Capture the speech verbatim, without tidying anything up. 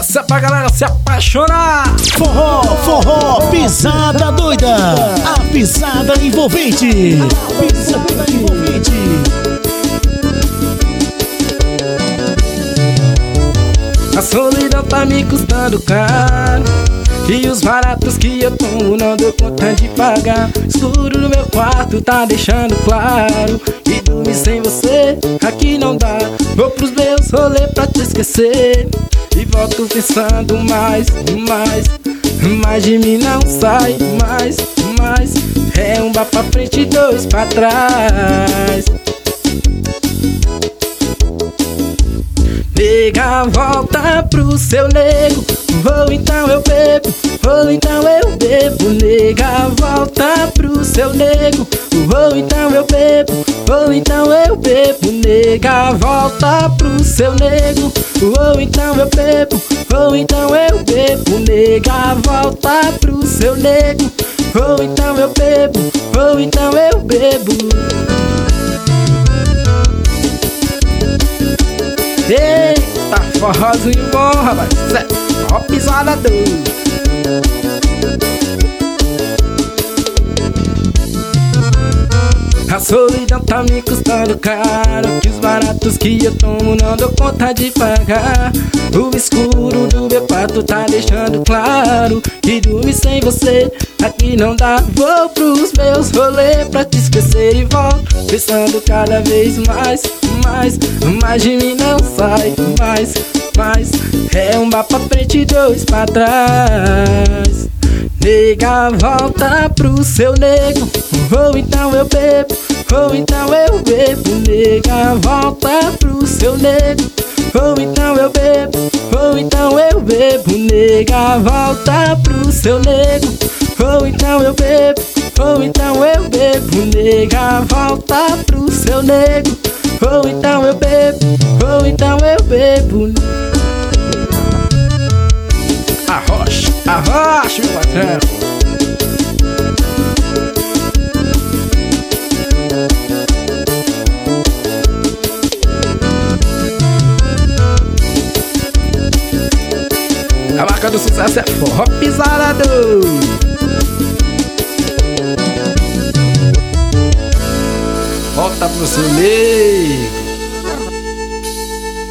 Essa é pra galera se apaixonar. Forró, forró, pisada doida. A pisada envolvente. A pisada envolvente. A solidão tá me custando caro, e os baratos que eu tomo não dou conta de pagar. Escuro no meu quarto tá deixando claro, e dormir sem você aqui não dá. Vou pros meus rolês pra te esquecer, e volto pensando mais, mais, mais de mim não sai mais, mais. É um bar pra frente e dois pra trás. Nega, volta pro seu nego, ou então eu bebo, ou então eu bebo. Nega, volta pro seu nego, ou então eu bebo, ou então eu bebo. Nega, volta pro seu nego, ou então eu bebo, ou então eu bebo. Nega, volta pro seu nego, ou então eu bebo, ou então eu bebo. Eita, forrozinho bom, rapaz. Zé, ó pisada doida. A solidão tá me custando caro, que os baratos que eu tomo não dou conta de pagar. O escuro do meu quarto tá deixando claro, que dormir sem você aqui não dá. Vou pros meus rolês pra te esquecer e volto pensando cada vez mais, mais, mais de mim não sai mais, mais. É um bar pra frente e dois pra trás. Nega, volta pro seu nego, ou então eu bebo, ou então eu bebo. Nega, volta pro seu nego, ou então eu bebo, ou então eu bebo. Nega, volta pro seu nego, ou então eu bebo, ou então eu bebo. Nega, volta pro seu nego, ou então eu bebo, ou então eu bebo. Arrocha, arrocha, meu patrão. A marca do sucesso é forró pisada doida. Volta pro seu meio.